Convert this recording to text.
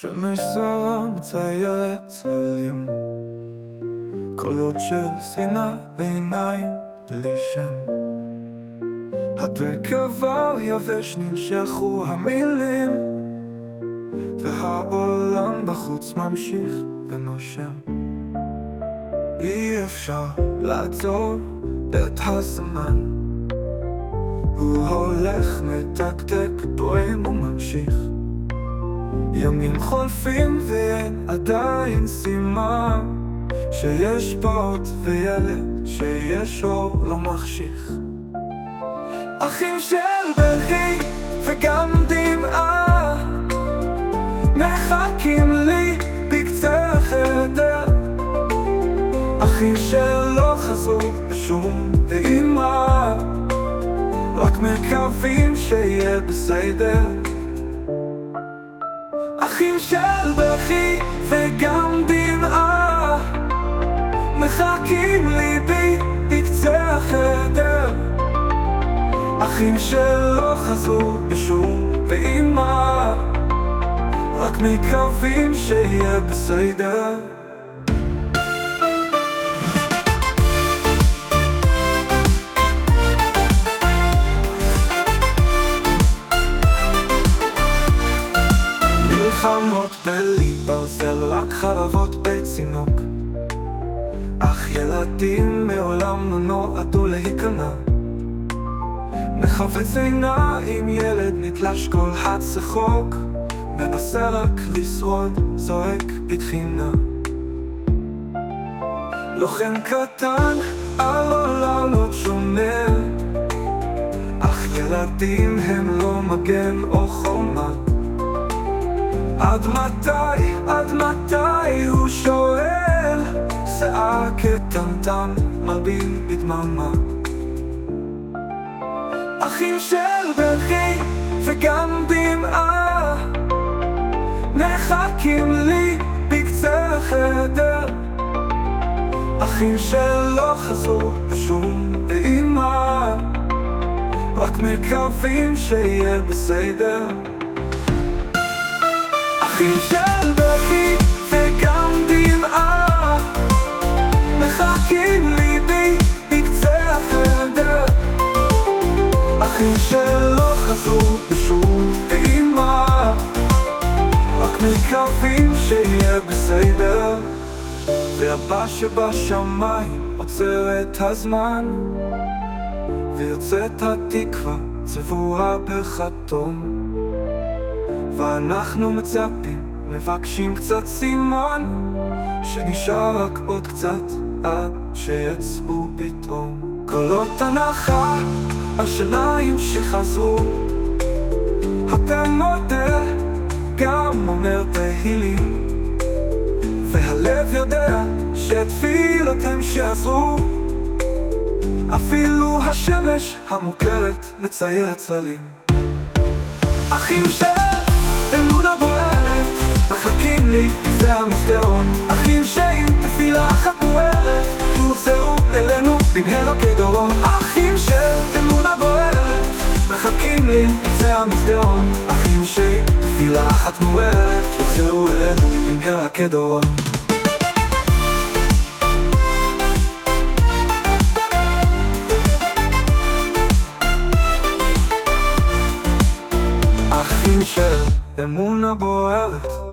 שמש זרה מציירת צללים, קולות של שנאה בעיניים בלי שם. הדקבר יבש ננשכו המילים, והעולם בחוץ ממשיך ונושם. אי אפשר לעצור את הזמן, הוא הולך מתקתק פועם וממשיך. ימים חולפים ואין עדיין סימן שיש פעוט וילד שיש אור לא מחשיך. אחים של בכי וגם דמעה מחכים לי בקצה החדר, אחים שלא חזרו בשום פעימה, רק מקווים שיהיה בסדר. אחים של בכי וגם דמעה מחכים לי בקצה החדר, אחים שלא חזרו בשום פעימה, רק מקווים שיהיה בסדר. מלחמות בלי ברזל, רק חרבות בצינוק, אך ילדים מעולם לא נועדו להיכנע. מחפץ עיניים ילד נתלש כל הצחוק, מנסה רק לשרוד, זועק בתחינה. לוחם קטן על עוללות שומר, אך ילדים הם לא מגן או חומה. עד מתי הוא שואל, שיער קטנטן מלבין בדממה. אחים של בכי וגם דמעה מחכים לי בקצה החדר, אחים שלא חזרו בשום פעימה, רק מקווים שיהיה בסדר. אחים של בכי וגם דמעה מחכים לי בקצה החדר, אחים שלא חזרו בשום פעימה, רק מקווים שיהיה בסדר. והבא שבשמיים עוצר את הזמן, ויוצאת התקווה צבועה בכתום, ואנחנו מצפים, מבקשים קצת סימן, שנשאר רק עוד קצת עד שיצאו פתאום. קולות הנחה, השניים שחזרו, הפה מודה, גם אומר תהילים, והלב יודע שתפילותיהם שעזרו, אפילו השמש המוכרת מציירת צללים. אחים של אמונה בוערת מחכים לי, זה המסדרון, אחים שעם תפילה אחת מוארת יוחזרו אלינו במהרה כדורון. אחים של אמונה בוערת מחכים לי, זה המסדרון, אחים שעם תפילה אחת מוארת יוחזרו אלינו במהרה כדורון. אחים של אמונה בוערת